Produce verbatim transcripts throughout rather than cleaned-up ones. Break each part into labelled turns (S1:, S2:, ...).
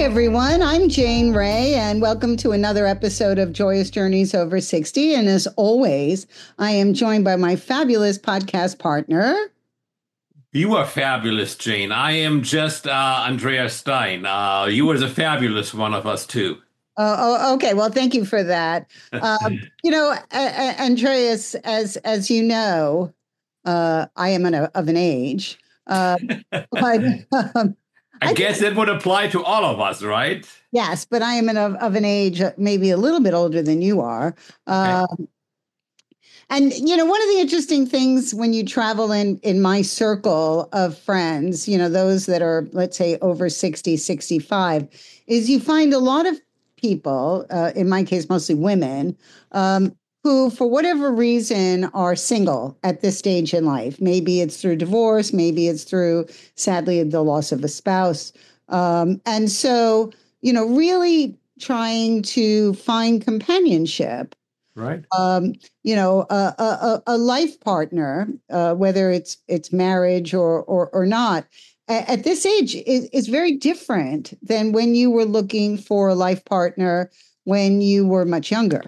S1: everyone. I'm Jane Ray, and welcome to another episode of Joyous Journeys Over sixty. And as always, I am joined by my fabulous podcast partner.
S2: You are fabulous, Jane. I am just uh, Andrea Stein. Uh, you are the fabulous one of us, too.
S1: Uh, oh, okay. Well, thank you for that. Um, you know, uh, Andreas, as as you know, uh, I am an, of an age. Uh, but um,
S2: I, I guess think, it would apply to all of us, right?
S1: Yes, but I am an, of, of an age maybe a little bit older than you are. Uh, okay. And, you know, one of the interesting things when you travel in, in my circle of friends, you know, those that are, let's say, over sixty, sixty-five, is you find a lot of people, uh, in my case, mostly women, um, who, for whatever reason, are single at this stage in life. Maybe it's through divorce, maybe it's through, sadly, the loss of a spouse. Um, and so, you know, really trying to find companionship.
S2: Right.
S1: Um, you know, a, a, a life partner, uh, whether it's it's marriage or or, or not, at, at this age is, is very different than when you were looking for a life partner when you were much younger.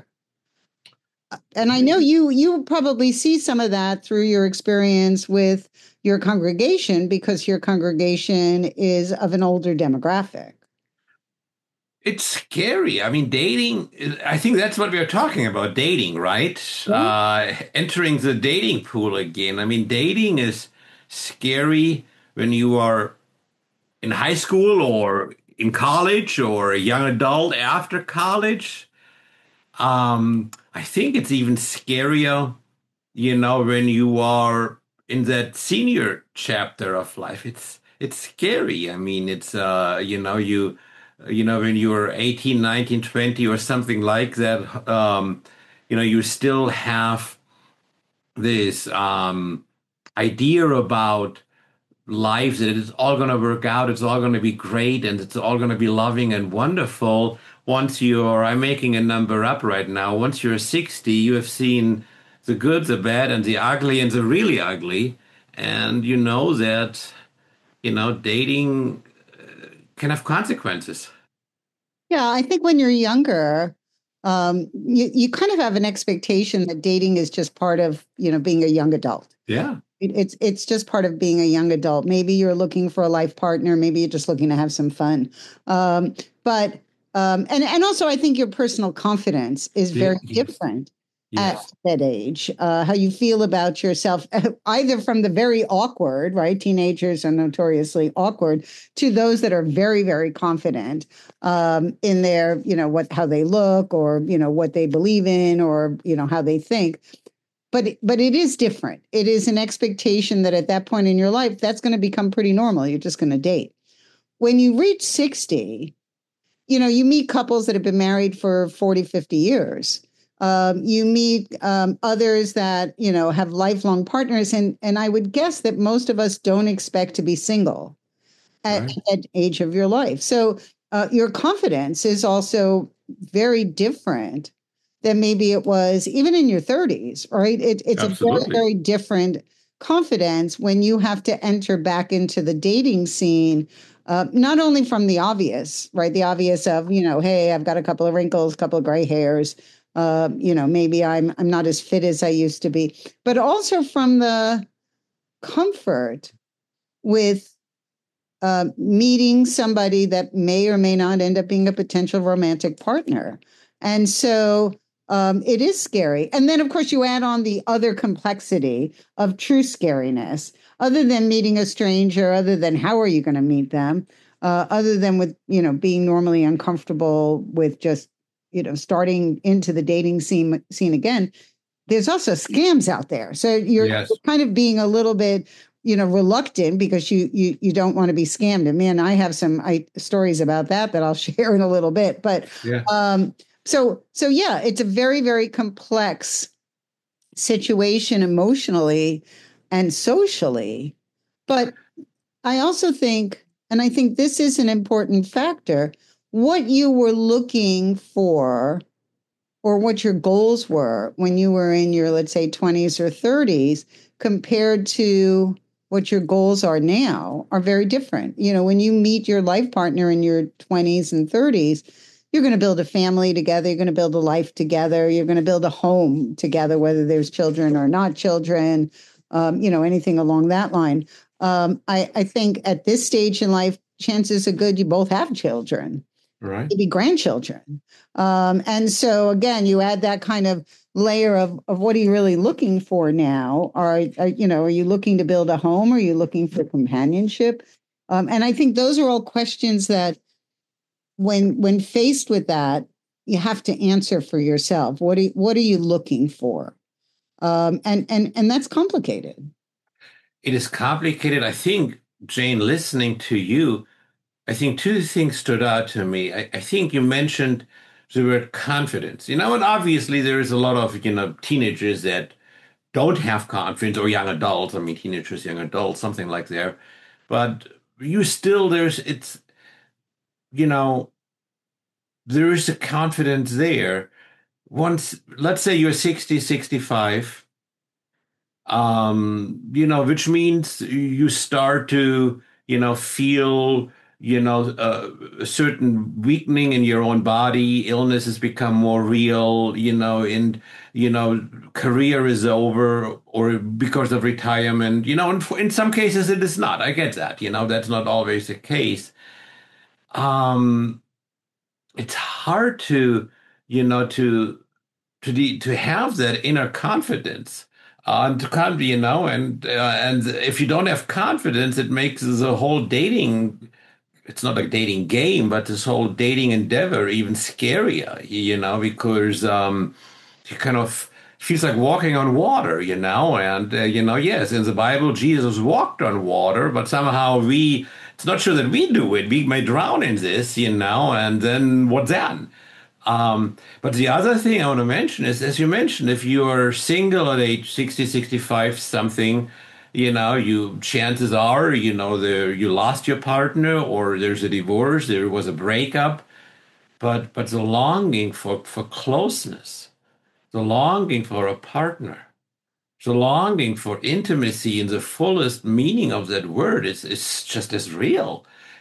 S1: And I know you you probably see some of that through your experience with your congregation, because your congregation is of an older demographic.
S2: It's scary. I mean, dating, I think that's what we are talking about, dating, right? Yeah. Uh, entering the dating pool again. I mean, dating is scary when you are in high school or in college or a young adult after college. Um, I think it's even scarier, you know, when you are in that senior chapter of life. It's it's scary. I mean, it's, uh, you know, you... You know, when you're eighteen, nineteen, twenty or something like that, um, you know, you still have this um, idea about life that it's all going to work out, it's all going to be great, and it's all going to be loving and wonderful. Once you're, I'm making a number up right now, once you're sixty, you have seen the good, the bad, and the ugly, and the really ugly. And you know that, you know, dating can have consequences.
S1: Yeah, I think when you're younger, um, you, you kind of have an expectation that dating is just part of, you know, being a young adult.
S2: Yeah.
S1: It, it's it's just part of being a young adult. Maybe you're looking for a life partner. Maybe you're just looking to have some fun. Um, but um, and and also, I think your personal confidence is very yes. different. Yes. At that age, uh, how you feel about yourself, either from the very awkward, right? Teenagers are notoriously awkward, to those that are very, very confident um, in their, you know, what, how they look, or, you know, what they believe in, or, you know, how they think. But, but it is different. It is an expectation that at that point in your life, that's going to become pretty normal. You're just going to date. When you reach sixty, you know, you meet couples that have been married for forty, fifty years. Um, you meet um, others that, you know, have lifelong partners. And, and I would guess that most of us don't expect to be single at, right. at the age of your life. So uh, your confidence is also very different than maybe it was even in your thirties, right? It, it's Absolutely. a very, very different confidence when you have to enter back into the dating scene. Uh, not only from the obvious, right? The obvious of, you know, hey, I've got a couple of wrinkles, a couple of gray hairs. Uh, you know, maybe I'm I'm not as fit as I used to be, but also from the comfort with uh, meeting somebody that may or may not end up being a potential romantic partner. And so um, it is scary. And then, of course, you add on the other complexity of true scariness, other than meeting a stranger, other than how are you going to meet them, uh, other than with, you know, being normally uncomfortable with just, you know, starting into the dating scene scene again. There's also scams out there. So you're yes. kind of being a little bit, you know, reluctant because you you you don't want to be scammed. And man, I have some I, stories about that that I'll share in a little bit. But yeah. um, so so yeah, it's a very, very complex situation emotionally and socially. But I also think, and I think this is an important factor, what you were looking for or what your goals were when you were in your, let's say, twenties or thirties compared to what your goals are now are very different. You know, when you meet your life partner in your twenties and thirties, you're going to build a family together. You're going to build a life together. You're going to build a home together, whether there's children or not children, um, you know, anything along that line. Um, I, I think at this stage in life, chances are good you both have children,
S2: right?
S1: Maybe grandchildren. Um, and so, again, you add that kind of layer of, of what are you really looking for now? Are, are, you know, are you looking to build a home? Are you looking for companionship? Um, and I think those are all questions that when when faced with that, you have to answer for yourself. What are, what are you looking for? Um, and, and, and that's complicated.
S2: It is complicated. I think, Jane, listening to you, I think two things stood out to me. I, I think you mentioned the word confidence. You know, and obviously there is a lot of, you know, teenagers that don't have confidence, or young adults. I mean, teenagers, young adults, something like there. But you still, there's, it's, you know, there is a confidence there. Once, let's say you're sixty, sixty-five, um, you know, which means you start to, you know, feel, you know, uh, a certain weakening in your own body. Illness has become more real, you know, and, you know, career is over or because of retirement, you know, and in some cases it is not. I get that, you know, that's not always the case. Um, it's hard to, you know, to, to the, to have that inner confidence. Uh, and to kind of, you know, and uh, and if you don't have confidence, it makes the whole dating, it's not a dating game, but this whole dating endeavor even scarier, you know, because um, you kind of feels like walking on water, you know, and uh, you know, yes, in the Bible, Jesus walked on water, but somehow we, it's not sure that we do it. We may drown in this, you know, and then what then? Um, but the other thing I want to mention is, as you mentioned, if you're single at age sixty, sixty-five, something, you know, you chances are, you know, there you lost your partner or there's a divorce, there was a breakup, but but the longing for, for closeness, the longing for a partner, the longing for intimacy in the fullest meaning of that word is, is just as real.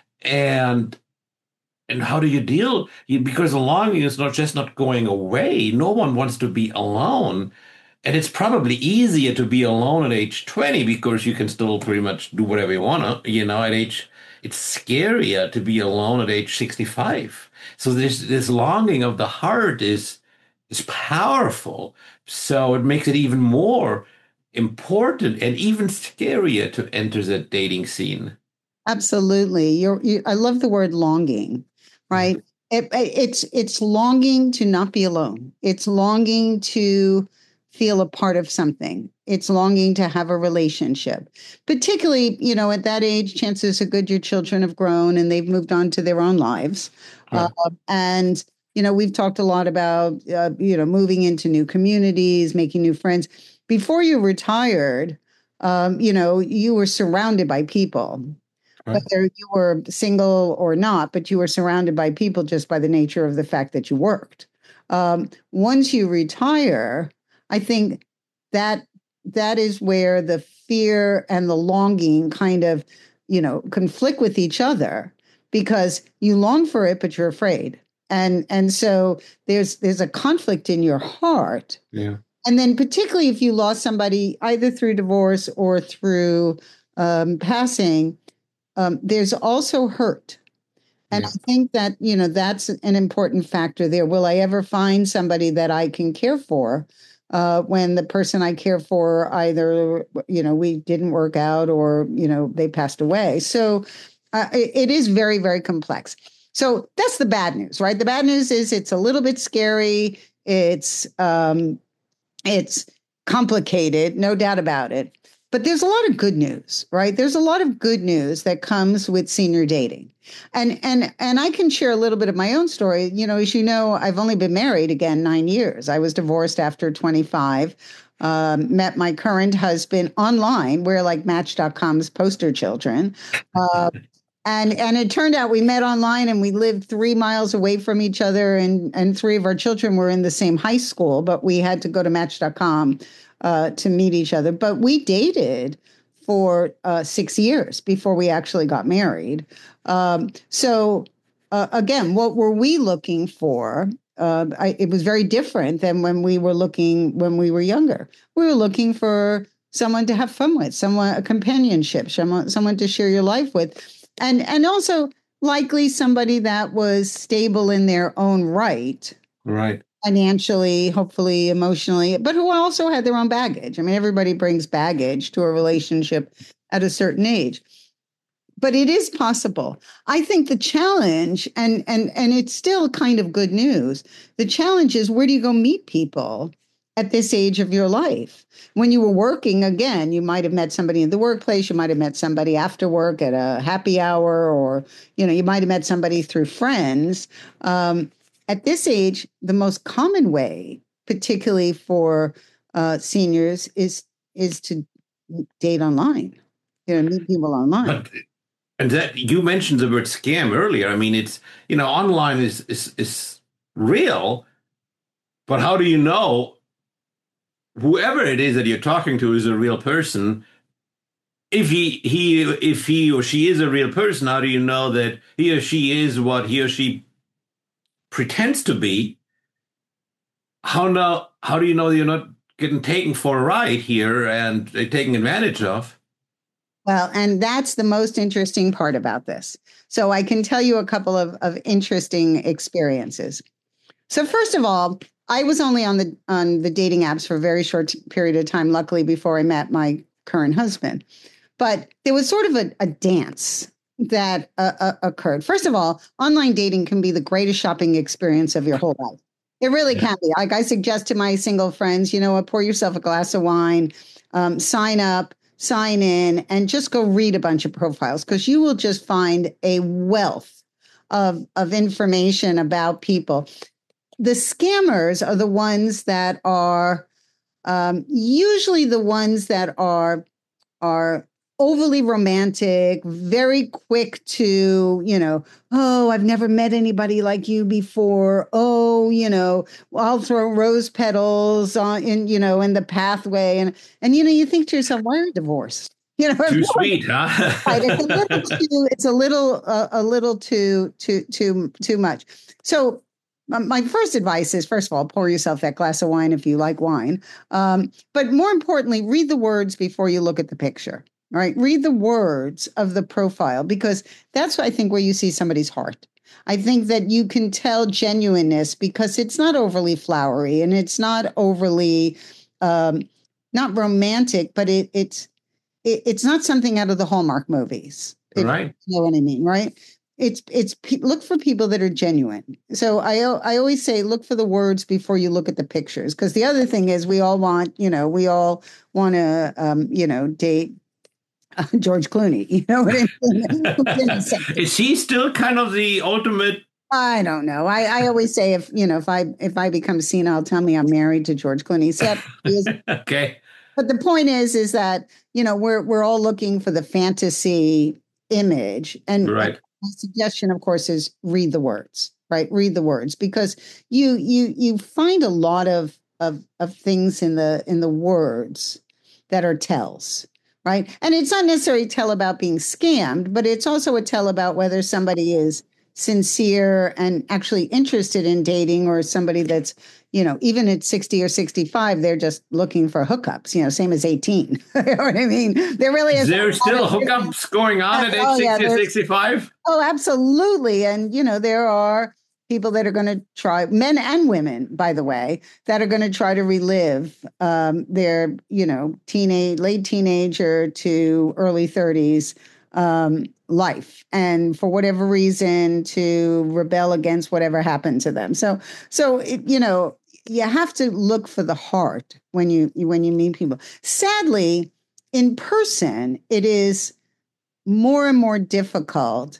S2: And And how do you deal? You, because the longing is not just not going away. No one wants to be alone. And it's probably easier to be alone at age twenty because you can still pretty much do whatever you want to, you know, at age, it's scarier to be alone at age sixty-five. So this, this longing of the heart is, is powerful. So it makes it even more important and even scarier to enter the dating scene.
S1: Absolutely. You're, you, I love the word longing, right? It, it's it's longing to not be alone. It's longing to feel a part of something. It's longing to have a relationship. Particularly, you know, at that age, chances are good your children have grown and they've moved on to their own lives.
S2: Right.
S1: Uh, and, you know, we've talked a lot about, uh, you know, moving into new communities, making new friends. Before you retired, um, you know, you were surrounded by people,
S2: Right.
S1: whether you were single or not, but you were surrounded by people just by the nature of the fact that you worked. Um, once you retire, I think that that is where the fear and the longing kind of, you know, conflict with each other because you long for it, but you're afraid. And and so there's there's a conflict in your heart.
S2: Yeah.
S1: And then particularly if you lost somebody either through divorce or through um, passing, um, there's also hurt. And
S2: Yeah.
S1: I think that, you know, that's an important factor there. Will I ever find somebody that I can care for uh, when the person I care for either, you know, we didn't work out or, you know, they passed away. So uh, it, it is very, very complex. So that's the bad news, right? The bad news is it's a little bit scary. It's um, it's complicated, no doubt about it. But there's a lot of good news, right? There's a lot of good news that comes with senior dating. And and and I can share a little bit of my own story. You know, as you know, I've only been married again nine years. I was divorced after twenty-five. Um, met my current husband online. We're like Match dot com's poster children. Uh, and and it turned out we met online and we lived three miles away from each other, and and three of our children were in the same high school, but we had to go to Match dot com uh, to meet each other. But we dated for uh, six years before we actually got married. Um, so uh, again, what were we looking for? Uh, I, it was very different than when we were looking when we were younger. We were looking for someone to have fun with, someone a companionship, someone someone to share your life with, and and also likely somebody that was stable in their own right,
S2: right,
S1: financially, hopefully, emotionally, but who also had their own baggage. I mean, everybody brings baggage to a relationship at a certain age. But it is possible. I think the challenge, and and and it's still kind of good news. The challenge is, where do you go meet people at this age of your life? When you were working, again, you might have met somebody in the workplace. You might have met somebody after work at a happy hour, or you know, you might have met somebody through friends. Um, at this age, the most common way, particularly for uh, seniors, is is to date online. You know, meet people online.
S2: But and that you mentioned the word scam earlier. I mean, it's, you know, online is is is real, but how do you know whoever it is that you're talking to is a real person? If he he if he or she is a real person, how do you know that he or she is what he or she pretends to be? How know how do you know you're not getting taken for a ride here and uh, taken advantage of?
S1: Well, and that's the most interesting part about this. So I can tell you a couple of, of interesting experiences. So first of all, I was only on the on the dating apps for a very short period of time, luckily, before I met my current husband. But there was sort of a, a dance that uh, uh, occurred. First of all, online dating can be the greatest shopping experience of your whole life. It really can be. Like I suggest to my single friends, you know what, pour yourself a glass of wine, um, sign up, sign in, and just go read a bunch of profiles, because you will just find a wealth of, of information about people. The scammers are the ones that are um, usually the ones that are are overly romantic, very quick to, you know, oh, I've never met anybody like you before. Oh, you know, I'll throw rose petals on in, you know, in the pathway. And, and, you know, you think to yourself, why are you divorced? You know,
S2: Too sweet, huh?
S1: right. It's a little too, it's a little, uh, a little too, too, too, too much. So um, my first advice is, first of all, pour yourself that glass of wine if you like wine. Um, but more importantly, read the words before you look at the picture. All right. Read the words of the profile, because that's, I think, where you see somebody's heart. I think that you can tell genuineness because it's not overly flowery and it's not overly, um, not romantic, but it, it's, it, it's not something out of the Hallmark movies.
S2: Right.
S1: You know what I mean, right? It's it's look for people that are genuine. So I I always say, look for the words before you look at the pictures, because the other thing is, we all want, you know, we all want to, um, you know, date uh, George Clooney. You know what I mean?
S2: Is he still kind of the ultimate?
S1: I don't know. I, I always say, if you know, if I if I become senile, tell me I'm married to George Clooney. So,
S2: okay.
S1: But the point is, is that, you know, we're we're all looking for the fantasy image, and
S2: right.
S1: my suggestion, of course, is read the words. Right, read the words, because you you you find a lot of of of things in the in the words that are tells. Right, and it's not necessarily a tell about being scammed, but it's also a tell about whether somebody is sincere and actually interested in dating, or somebody that's, you know, even at sixty or sixty-five, they're just looking for hookups, you know, same as eighteen. You know what I mean? There really is.
S2: There's still hookups going on at age oh, sixty yeah, or sixty-five?
S1: Oh, absolutely. And, you know, there are people that are going to try, men and women, by the way, that are going to try to relive um, their, you know, teenage, late teenager to early thirties um, life, and for whatever reason to rebel against whatever happened to them. So, so it, you know, you have to look for the heart when you when you meet people. Sadly, in person, it is more and more difficult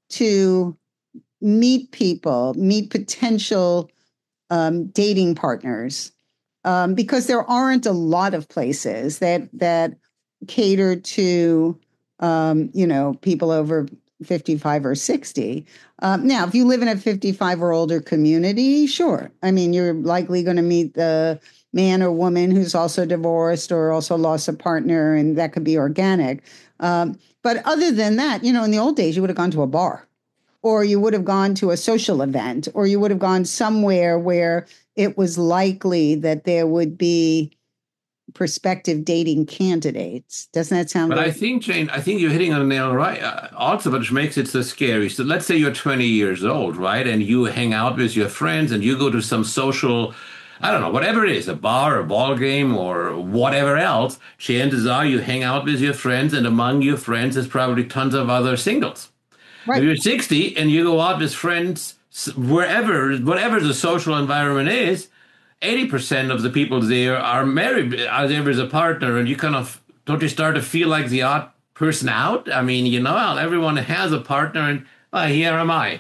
S1: to meet people, meet potential um, dating partners, um, because there aren't a lot of places that that cater to um, you know, people over fifty-five or sixty. Um, now, if you live in a fifty-five or older community, sure. I mean, you're likely going to meet the man or woman who's also divorced or also lost a partner, and that could be organic. Um, but other than that, you know, in the old days, you would have gone to a bar, or you would have gone to a social event, or you would have gone somewhere where it was likely that there would be prospective dating candidates. Doesn't that sound
S2: But
S1: very?
S2: I think, Jane, I think you're hitting on the nail right. Uh, also, which makes it so scary. So let's say you're twenty years old, right? And you hang out with your friends and you go to some social, I don't know, whatever it is, a bar, a ball game, or whatever else. Chances are you hang out with your friends, and among your friends is probably tons of other singles. If
S1: Right.
S2: you're sixty and you go out with friends wherever, whatever the social environment is, eighty percent of the people there are married, are there as a partner, and you kind of, don't you start to feel like the odd person out? I mean, you know, everyone has a partner, and well, here am I.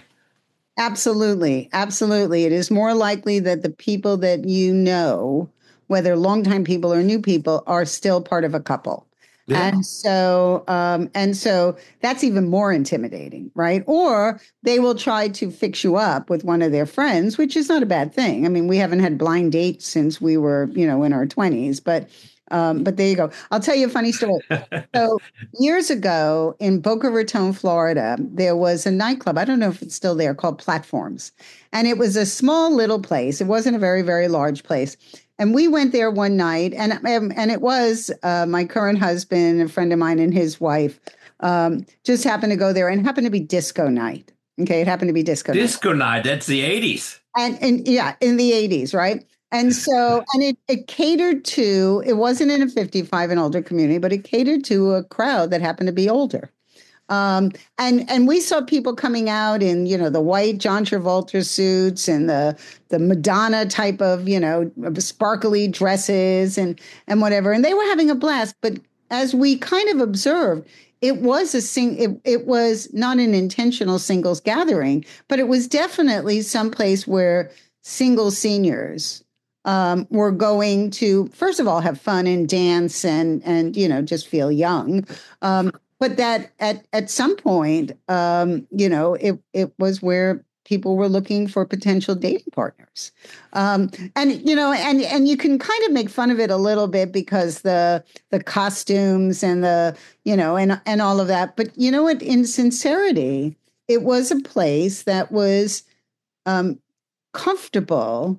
S1: Absolutely. Absolutely. It is more likely that the people that you know, whether longtime people or new people, are still part of a couple.
S2: Yeah.
S1: And so, um, and so that's even more intimidating, right? Or they will try to fix you up with one of their friends, which is not a bad thing. I mean, we haven't had blind dates since we were, you know, in our twenties, but, um, but there you go. I'll tell you a funny story. So years ago in Boca Raton, Florida, there was a nightclub. I don't know if it's still there, called Platforms. And it was a small little place. It wasn't a very, very large place. And we went there one night, and and it was uh, my current husband, a friend of mine, and his wife um, just happened to go there, and it happened to be disco night. Okay, it happened to be disco night.
S2: Disco night, that's the eighties.
S1: And and yeah, in the eighties, right? And so, and it, it catered to, it wasn't in a fifty-five and older community, but it catered to a crowd that happened to be older. Um, and and we saw people coming out in, you know, the white John Travolta suits and the the Madonna type of, you know, sparkly dresses and and whatever, and they were having a blast. But as we kind of observed, it was a sing. It, it was not an intentional singles gathering, but it was definitely someplace where single seniors um, were going to, first of all, have fun and dance and and you know, just feel young. Um, but that at at some point, um, you know, it it was where people were looking for potential dating partners, um, and you know, and and you can kind of make fun of it a little bit because the the costumes and the, you know, and and all of that. But you know what? In sincerity, it was a place that was um, comfortable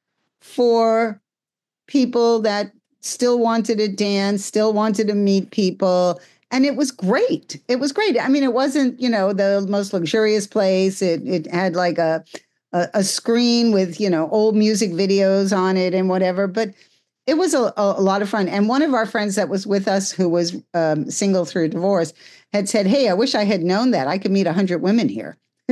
S1: for people that still wanted to dance, still wanted to meet people. And it was great. It was great. I mean, it wasn't, you know, the most luxurious place. It it had like a, a, a screen with, you know, old music videos on it and whatever. But it was a, a lot of fun. And one of our friends that was with us, who was um, single through divorce, had said, "Hey, I wish I had known that. I could meet one hundred women here."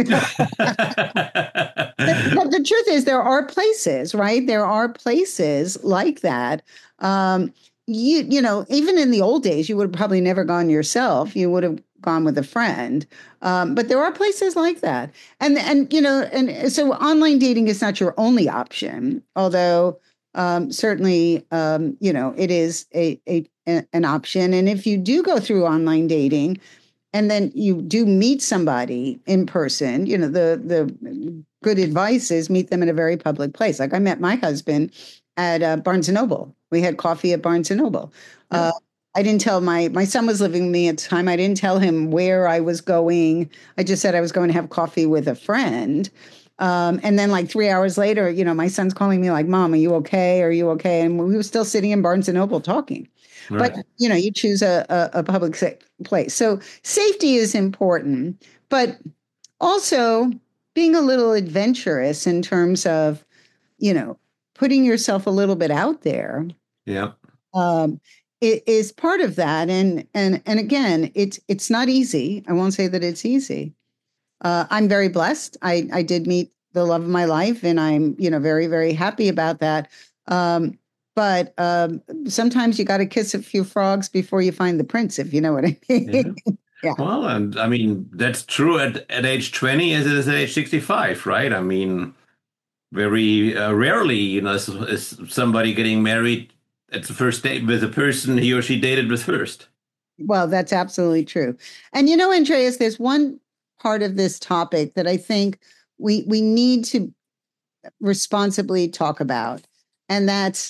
S1: But, but the truth is, there are places, right? There are places like that. Um, you you know, even in the old days, you would have probably never gone yourself. You would have gone with a friend. Um, but there are places like that, and and you know, and so online dating is not your only option, although um, certainly um, you know, it is a, a an option. And if you do go through online dating, and then you do meet somebody in person, you know, the the good advice is meet them in a very public place. Like I met my husband at uh, Barnes and Noble. We had coffee at Barnes and Noble. Uh, I didn't tell my my son was living with me at the time. I didn't tell him where I was going. I just said I was going to have coffee with a friend. Um, and then like three hours later, you know, my son's calling me like, "Mom, are you okay? Are you okay?" And we were still sitting in Barnes and Noble talking.
S2: Right.
S1: But, you know, you choose a, a, a public place. So safety is important, but also being a little adventurous in terms of, you know, putting yourself a little bit out there.
S2: Yeah.
S1: Um, it is part of that. And, and, and again, it's, it's not easy. I won't say that it's easy. Uh, I'm very blessed. I, I did meet the love of my life, and I'm, you know, very, very happy about that. Um, But um, sometimes you got to kiss a few frogs before you find the prince, if you know what I mean.
S2: Yeah.
S1: Yeah.
S2: Well, and I mean, that's true at, at age twenty as it is at age sixty-five, right? I mean, very uh, rarely, you know, is, is somebody getting married at the first date with the person he or she dated with first.
S1: Well, that's absolutely true. And, you know, Andreas, there's one part of this topic that I think we we need to responsibly talk about, and that's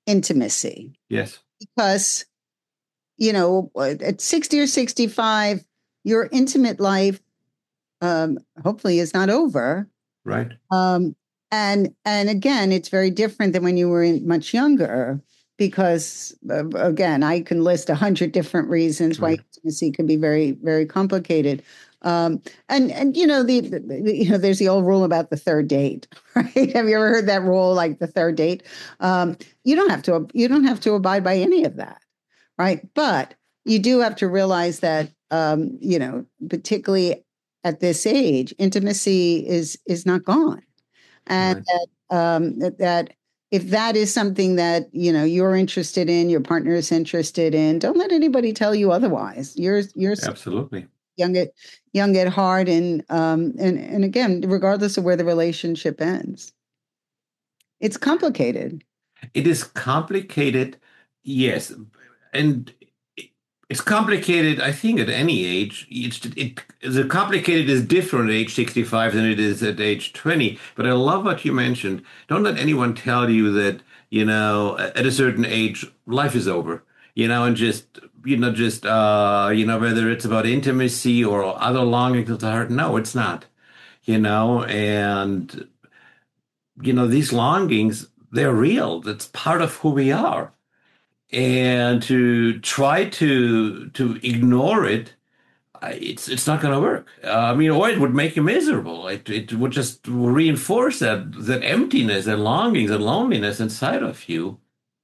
S1: intimacy.
S2: Yes.
S1: Because, you know, at sixty or sixty-five, your intimate life um, hopefully is not over.
S2: Right.
S1: Um, and and again, it's very different than when you were in, much younger, because uh, again, I can list a hundred different reasons why
S2: Right.
S1: intimacy can be very, very complicated. Um, and and you know the, the you know there's the old rule about the third date, right? Have you ever heard that rule, like the third date? Um, you don't have to you don't have to abide by any of that, right? But you do have to realize that um, you know, particularly at this age, intimacy is is not gone, and
S2: Right.
S1: that, um, that that if that is something that you know you're interested in, your partner is interested in, don't let anybody tell you otherwise. You're you're
S2: Absolutely.
S1: young at young at heart, and um, and and again, regardless of where the relationship ends, it's complicated.
S2: It is complicated, yes, and it- it's complicated. I think at any age, it's it the complicated is different at age sixty-five than it is at age twenty. But I love what you mentioned. Don't let anyone tell you that, you know, at a certain age, life is over. You know, and just you know, just uh, you know, whether it's about intimacy or other longings of the heart. No, it's not. You know, and you know, these longings, they're real. That's part of who we are. And to try to to ignore it, I- it's it's not going to work. Uh, I mean, or it would make you miserable. It it would just reinforce that that emptiness and longings and loneliness inside of you.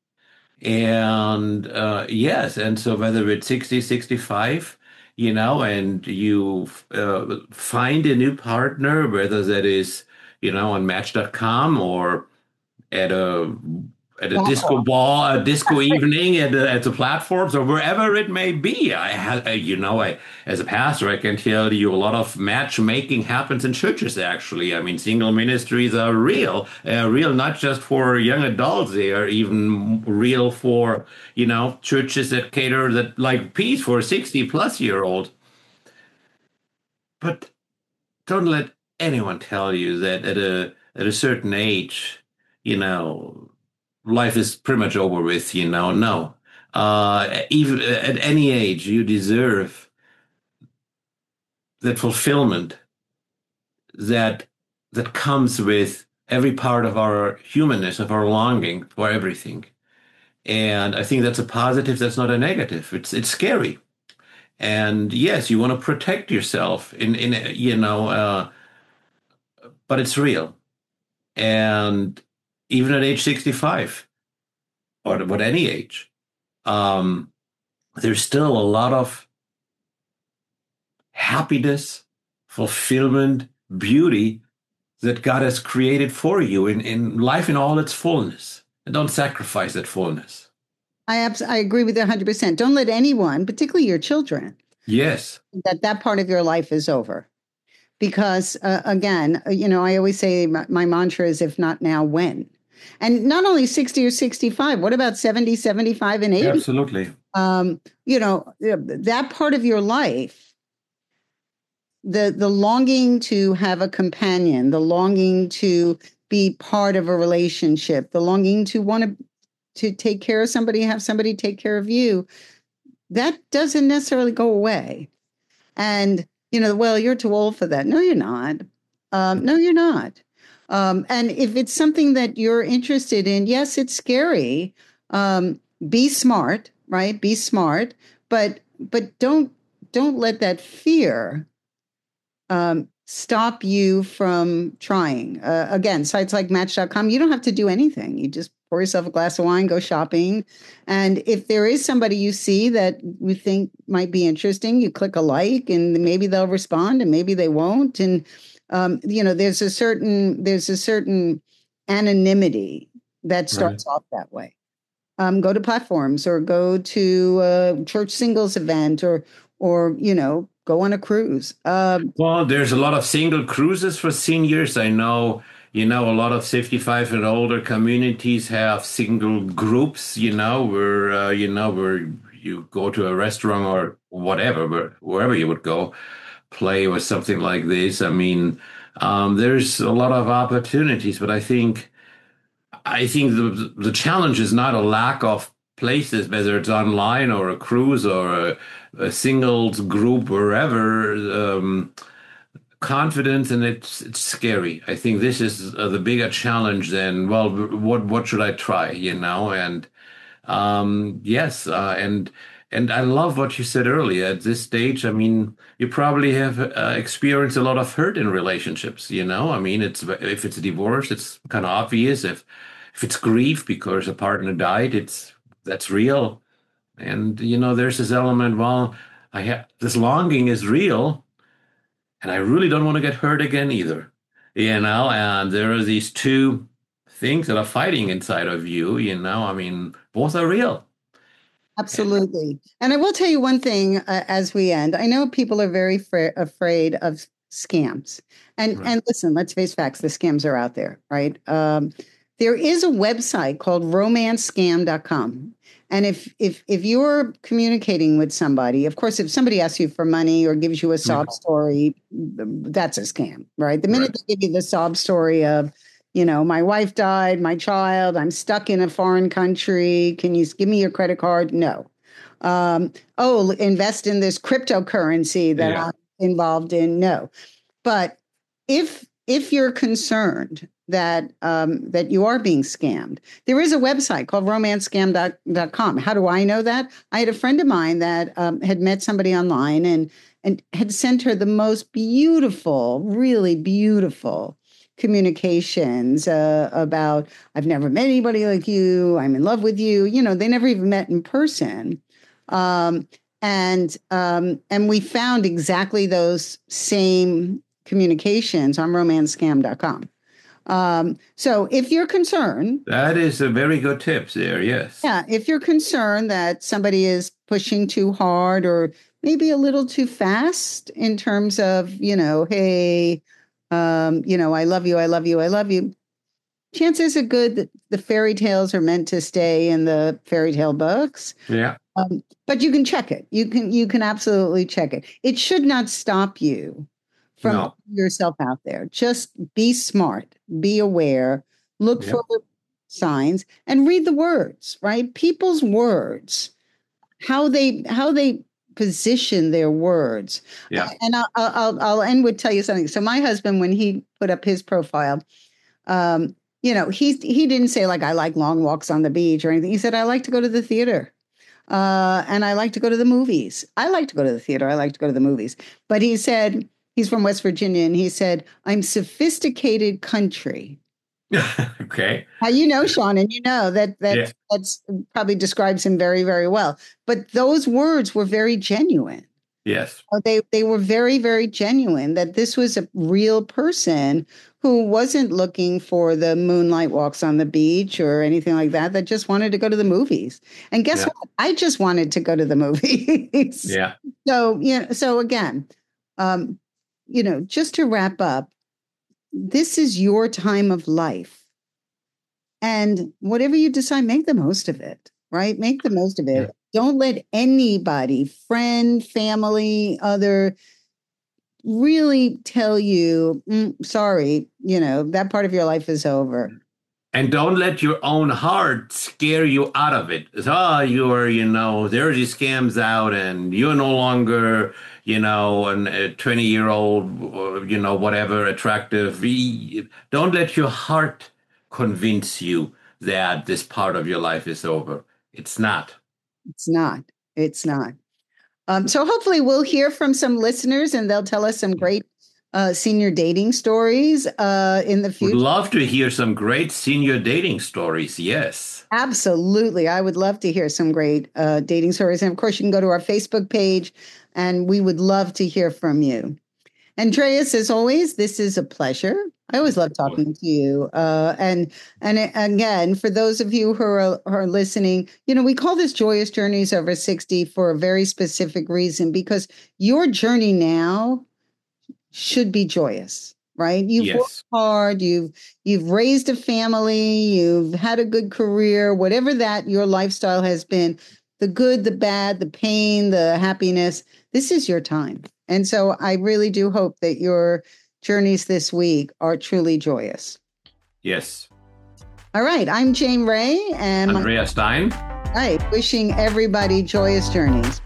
S2: And uh, yes, and so whether it's sixty, sixty-five, you know, and you uh, find a new partner, whether that is, you know, on Match dot com or at a at a disco ball, a disco evening at the, at the platforms or wherever it may be. I have, you know, I as a pastor, I can tell you a lot of matchmaking happens in churches. Actually, I mean, single ministries are real, uh, real not just for young adults. They are even real for you know churches that cater that like peace for sixty plus year old. But don't let anyone tell you that at a at a certain age, you know, life is pretty much over with, you know. No. Uh, even at any age, you deserve that fulfillment that that comes with every part of our humanness, of our longing for everything. And I think that's a positive, that's not a negative. It's it's scary. And yes, you want to protect yourself in in you know, uh, but it's real. And even at age sixty-five, or at any age, um, there's still a lot of happiness, fulfillment, beauty that God has created for you in, in life in all its fullness. And don't sacrifice that fullness.
S1: I abs- I agree with you one hundred percent. Don't let anyone, particularly your children,
S2: Yes.
S1: that that part of your life is over. Because uh, again, uh, you know, I always say my, my mantra is if not now, when? And not only sixty or sixty-five, what about seventy, seventy-five, and eighty?
S2: Absolutely.
S1: Um, you know, that part of your life, the the longing to have a companion, the longing to be part of a relationship, the longing to want to to take care of somebody, have somebody take care of you, that doesn't necessarily go away. And, you know, well, you're too old for that. No, you're not. Um, no, you're not. Um, and if it's something that you're interested in, yes, it's scary. Um, be smart, right? Be smart, but but don't don't let that fear um, stop you from trying. Uh, again, sites like Match dot com, you don't have to do anything. You just pour yourself a glass of wine, go shopping. And if there is somebody you see that you think might be interesting, you click a like and maybe they'll respond and maybe they won't. And, um, you know, there's a certain, there's a certain anonymity that starts right. off that way. Um, go to platforms or go to a church singles event or, or, you know, go on a cruise. Um,
S2: well, there's a lot of single cruises for seniors. I know, you know, a lot of fifty-five and older communities have single groups, you know, where, uh, you know, where you go to a restaurant or whatever, where, wherever you would go, play or something like this. I mean, um, there's a lot of opportunities, but I think I think the the challenge is not a lack of places, whether it's online or a cruise or a, a singles group, wherever. Um, confidence, and it's it's scary. I think this is uh, the bigger challenge than, well, what what should I try, you know? And um, yes, uh, and and I love what you said earlier. At this stage, I mean, you probably have uh, experienced a lot of hurt in relationships. You know, I mean, it's if it's a divorce, it's kind of obvious. If if it's grief because a partner died, it's that's real. And you know, there's this element. Well, I have this longing is real, and I really don't want to get hurt again either. You know, and there are these two things that are fighting inside of you. You know, I mean, both are real.
S1: Absolutely. And I will tell you one thing uh, as we end. I know people are very fra- afraid of scams. And
S2: Right.
S1: and listen, let's face facts, the scams are out there, right? Um, there is a website called romance scam dot com. And if if if you're communicating with somebody, of course, if somebody asks you for money or gives you a sob story, that's a scam, right? The minute
S2: Right.
S1: they give you the sob story of, you know, my wife died, my child, I'm stuck in a foreign country. Can you give me your credit card? No. Um, oh, invest in this cryptocurrency that
S2: Yeah.
S1: I'm involved in? No. But if if you're concerned that um, that you are being scammed, there is a website called romance scam dot com. How do I know that? I had a friend of mine that um, had met somebody online and and had sent her the most beautiful, really beautiful communications uh, about, I've never met anybody like you. I'm in love with you. You know, they never even met in person. Um, and um, and we found exactly those same communications on romance scam dot com. Um, so if you're concerned,
S2: That is a very good tip there. Yes.
S1: yeah, if you're concerned that somebody is pushing too hard or maybe a little too fast in terms of, you know, hey, um, you know, I love you, I love you, I love you. Chances are good that the fairy tales are meant to stay in the fairy tale books.
S2: Yeah.
S1: Um, but you can check it. You can you can absolutely check it. It should not stop you from
S2: No.
S1: putting yourself out there. Just be smart, be aware, look
S2: Yeah.
S1: for the signs, and read the words. Right, people's words, how they how they position their words.
S2: Yeah.
S1: And I'll I'll I'll end with tell you something. So my husband, when he put up his profile, um, you know, he he didn't say like I like long walks on the beach or anything. He said I like to go to the theater. Uh, and I like to go to the movies. I like to go to the theater. I like to go to the movies. But he said, he's from West Virginia, and he said, I'm sophisticated country.
S2: Okay.
S1: How you know, Sean, and you know that
S2: Yeah.
S1: that that's probably describes him very, very well. But those words were very genuine.
S2: Yes.
S1: Oh, They they were very, very genuine, that this was a real person who wasn't looking for the moonlight walks on the beach or anything like that, that just wanted to go to the movies. And guess
S2: Yeah.
S1: what? I just wanted to go to the movies.
S2: Yeah.
S1: So, you know, so again, um, you know, just to wrap up, this is your time of life. And whatever you decide, make the most of it, right? Make the most of it.
S2: Yeah.
S1: Don't let anybody, friend, family, other, really tell you, mm, sorry, you know, that part of your life is over.
S2: And don't let your own heart scare you out of it. It's, oh, you're, you know, there are these scams out and you're no longer, you know, an, a twenty year old, you know, whatever, attractive. Don't let your heart convince you that this part of your life is over. It's not.
S1: It's not. It's not. Um, so hopefully we'll hear from some listeners and they'll tell us some great uh, senior dating stories uh, in the
S2: Would
S1: future.
S2: love to hear some great senior dating stories. Yes.
S1: Absolutely. I would love to hear some great uh, dating stories. And of course, you can go to our Facebook page and we would love to hear from you. Andreas, as always, this is a pleasure. I always love talking to you. Uh, and and again, for those of you who are, who are listening, you know, we call this Joyous Journeys Over sixty for a very specific reason, because your journey now should be joyous, right? You've
S2: Yes.
S1: worked hard, you've you've raised a family, you've had a good career, whatever that your lifestyle has been, the good, the bad, the pain, the happiness, this is your time. And so I really do hope that your journeys this week are truly joyous.
S2: Yes.
S1: All right. I'm Jane Ray and
S2: Andrea Stein.
S1: Right. Wishing everybody joyous journeys.